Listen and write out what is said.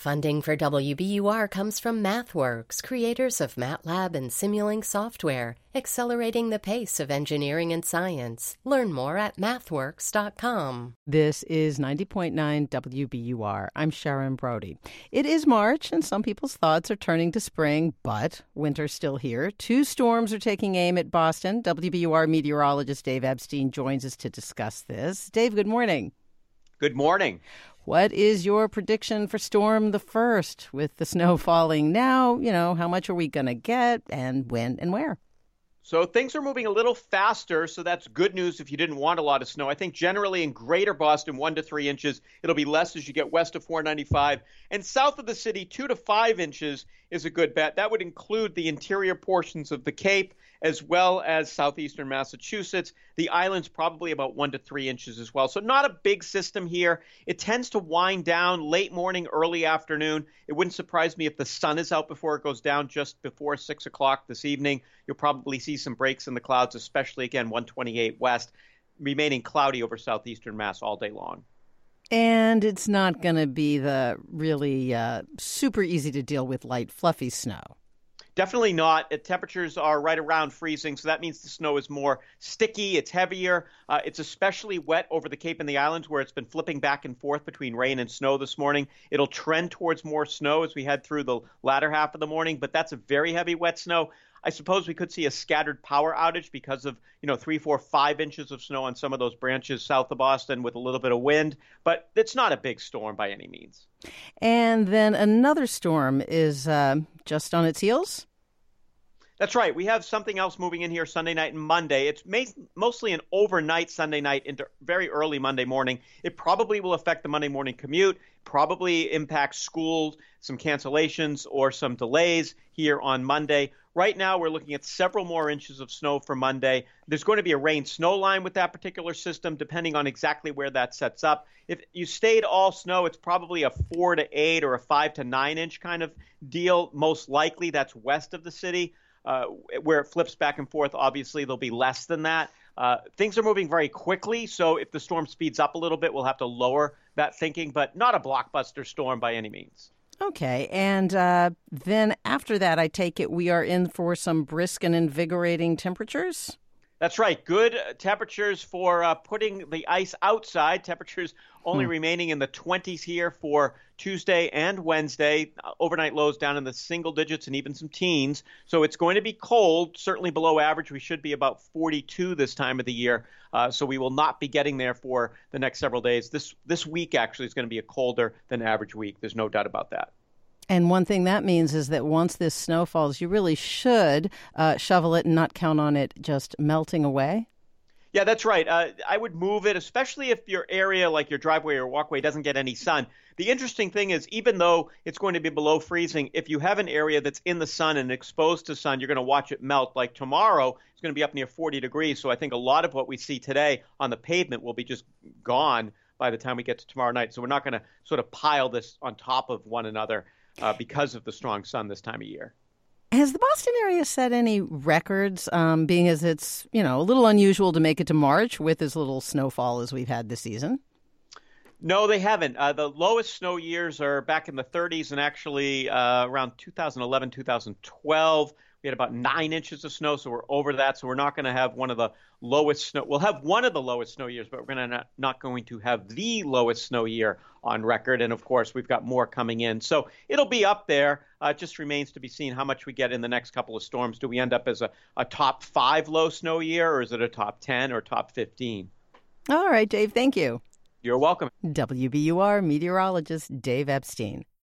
Funding for WBUR comes from MathWorks, creators of MATLAB and Simulink software, accelerating the pace of engineering and science. Learn more at mathworks.com. This is 90.9 WBUR. I'm Sharon Brody. It is March, and some people's thoughts are turning to spring, but winter's still here. Two storms are taking aim at Boston. WBUR meteorologist Dave Epstein joins us to discuss this. Dave, good morning. Good morning. What is your prediction for Storm the First with the snow falling now? How much are we going to get and when and where? So things are moving a little faster, so that's good news if you didn't want a lot of snow. I think generally in greater Boston, 1 to 3 inches. It'll be less as you get west of 495. And south of the city, 2 to 5 inches is a good bet. That would include the interior portions of the Cape as well as southeastern Massachusetts. The island's probably about 1 to 3 inches as well. So not a big system here. It tends to wind down late morning, early afternoon. It wouldn't surprise me if the sun is out before it goes down just before 6 o'clock this evening. You'll probably see some breaks in the clouds, especially, again, 128 west, remaining cloudy over southeastern Mass all day long. And it's not going to be the really super easy to deal with light, fluffy snow. Definitely not. Temperatures are right around freezing, so that means the snow is more sticky. It's heavier. It's especially wet over the Cape and the islands where it's been flipping back and forth between rain and snow this morning. It'll trend towards more snow as we head through the latter half of the morning, but that's a very heavy wet snow. I suppose we could see a scattered power outage because of, 3, 4, 5 inches of snow on some of those branches south of Boston with a little bit of wind, but it's not a big storm by any means. And then another storm is just on its heels? That's right. We have something else moving in here Sunday night and Monday. It's mostly an overnight Sunday night into very early Monday morning. It probably will affect the Monday morning commute, probably impact schools, some cancellations or some delays here on Monday. Right now, we're looking at several more inches of snow for Monday. There's going to be a rain-snow line with that particular system, depending on exactly where that sets up. If you stayed all snow, it's probably a 4 to 8 or a 5 to 9 inch kind of deal. Most likely, that's west of the city. Where it flips back and forth, obviously, there'll be less than that. Things are moving very quickly, so if the storm speeds up a little bit, we'll have to lower that thinking, but not a blockbuster storm by any means. Okay, and then after that, I take it we are in for some brisk and invigorating temperatures? That's right. Good temperatures for putting the ice outside. Temperatures only remaining in the 20s here for Tuesday and Wednesday. Overnight lows down in the single digits and even some teens. So it's going to be cold, certainly below average. We should be about 42 this time of the year. So we will not be getting there for the next several days. This week actually is going to be a colder than average week. There's no doubt about that. And one thing that means is that once this snow falls, you really should shovel it and not count on it just melting away. Yeah, that's right. I would move it, especially if your area, like your driveway or walkway, doesn't get any sun. The interesting thing is, even though it's going to be below freezing, if you have an area that's in the sun and exposed to sun, you're going to watch it melt. Like tomorrow, it's going to be up near 40 degrees. So I think a lot of what we see today on the pavement will be just gone by the time we get to tomorrow night. So we're not going to sort of pile this on top of one another because of the strong sun this time of year. Has the Boston area set any records, being as it's, a little unusual to make it to March with as little snowfall as we've had this season? No, they haven't. The lowest snow years are back in the 30s and actually around 2011, 2012. We had about 9 inches of snow, so we're over that. So we're not going to have one of the lowest snow. We'll have one of the lowest snow years, but we're not going to have the lowest snow year on record. And, of course, we've got more coming in. So it'll be up there. It just remains to be seen how much we get in the next couple of storms. Do we end up as a top 5 low snow year, or is it a top 10 or top 15? All right, Dave, thank you. You're welcome. WBUR meteorologist Dave Epstein.